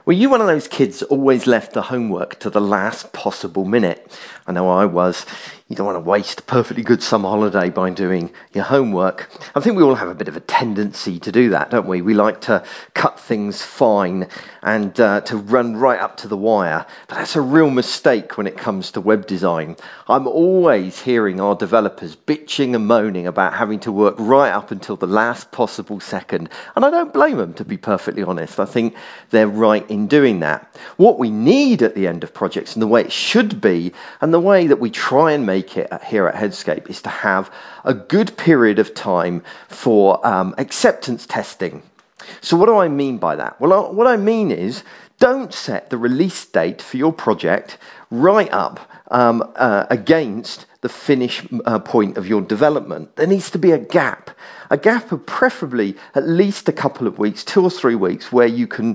Were you one of those kids that always left the homework to the last possible minute? I know I was. You don't want to waste a perfectly good summer holiday by doing your homework. I think we all have a bit of a tendency to do that, don't we? We like to cut things fine and to run right up to the wire. But that's a real mistake when it comes to web design. I'm always hearing our developers bitching and moaning about having to work right up until the last possible second. And I don't blame them, to be perfectly honest. I think they're right in doing that. What we need at the end of projects, and the way it should be, and the way that we try and make it here at Headscape, is to have a good period of time for acceptance testing. So what do I mean by that? Well, what I mean is, don't set the release date for your project right up against the finish point of your development. There needs to be a gap of preferably at least a couple of weeks, 2 or 3 weeks, where you can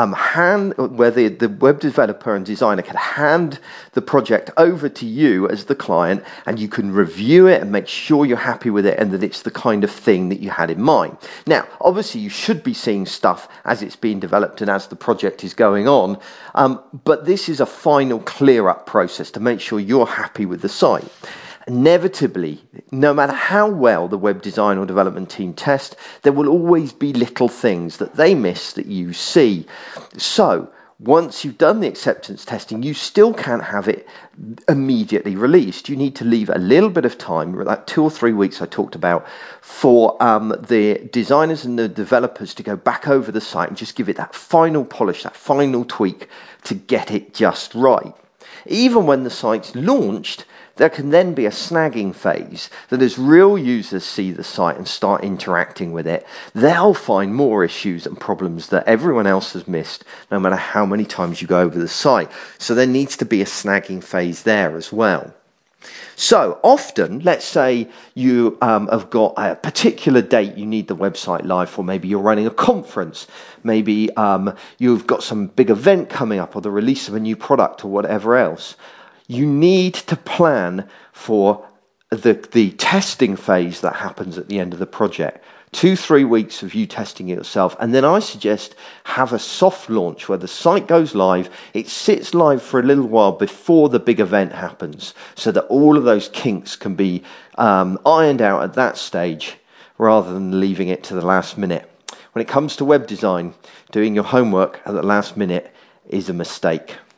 where the web developer and designer can hand the project over to you as the client, and you can review it and make sure you're happy with it and that it's the kind of thing that you had in mind. Now, obviously, you should be seeing stuff as it's being developed and as the project is going on, but this is a final clear-up process to make sure you're happy with the site. Inevitably, no matter how well the web design or development team test, there will always be little things that they miss that you see. So, once you've done the acceptance testing, you still can't have it immediately released. You need to leave a little bit of time, like 2 or 3 weeks I talked about, for the designers and the developers to go back over the site and just give it that final polish, that final tweak to get it just right. Even when the site's launched, there can then be a snagging phase that as real users see the site and start interacting with it, they'll find more issues and problems that everyone else has missed, no matter how many times you go over the site. So there needs to be a snagging phase there as well. So often, let's say you have got a particular date you need the website live for. Maybe you're running a conference. Maybe you've got some big event coming up, or the release of a new product, or whatever else. You need to plan for the testing phase that happens at the end of the project. 2-3 weeks of you testing it yourself, and then I suggest have a soft launch where the site goes live. It sits live for a little while before the big event happens, so that all of those kinks can be ironed out at that stage, rather than leaving it to the last minute. When it comes to web design, doing your homework at the last minute is a mistake.